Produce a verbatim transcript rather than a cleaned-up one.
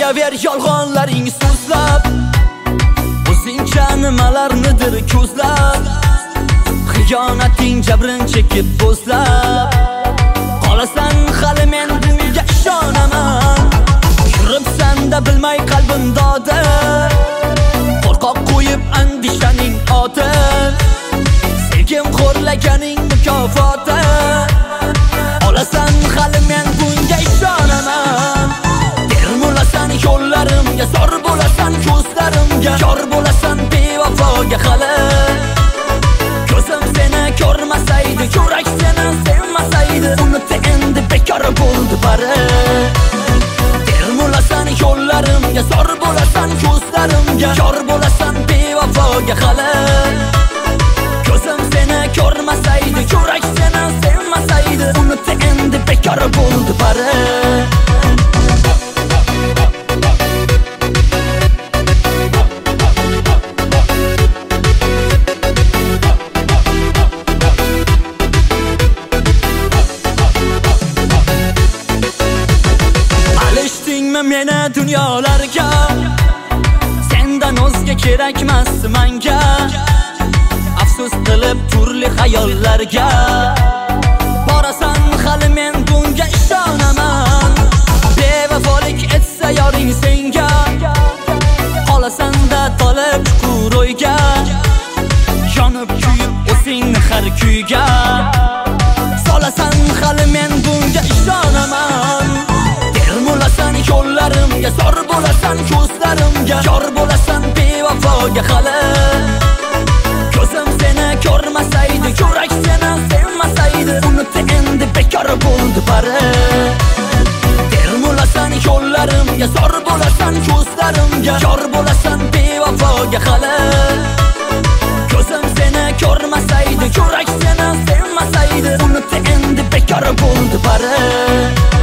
Aytaver yolg'onlaring so'zlab, o'zingcha nimalarnidir ko'zlab, xiyonating jabrin chekib bo'zlab, qolasan hali men bunga ishonaman. Yuribsan-da bilmay qalbim dodi, qo'rqoq qo'yib andishaning oti, sevgim xo'rlaganing mukofoti, olasan hali men bunga ishonaman. Termulasan yo'llarimga, zor bo'lasan ko'zlarimga, yor bo'lasan bevafoga hali. Ko'zim seni ko'rmasaydi, yurak seni sevmasaydi, unutdi endi bekor bo'ldi bari. Termulasan yo'llarimga, zor bo'lasan ko'zlarimga, yor bo'lasan bevafoga hali. Ko'zim seni ko'rmasaydi, yurak seni sevmasaydi, unutdi endi bekor bo'ldi bari. Meni dunyolarga, sendan o'zga kerakmas menga. Afsus qilib turli xayollarga, borasan hali men bunga ishonaman. Bevafolik etsa yoring senga, qolasan-da tolib chuqur o'yga, yonib kuyib o'zingni har kuyga, solasan hali men bunga ishonaman. Termulasan yo'llarimga, zor bo'lasan ko'zlarimga, yor bo'lasan bevafoga hali. Ko'zim seni ko'rmasaydi, yurak seni sevmasaydi, unutdi endi bekor bo'ldi bari. Termulasan yo'llarimga, zor bo'lasan ko'zlarimga, yor bo'lasan bevafoga hali. Ko'zim seni ko'rmasaydi, yurak seni sevmasaydi, unutdi endi bekor bo'ldi bari.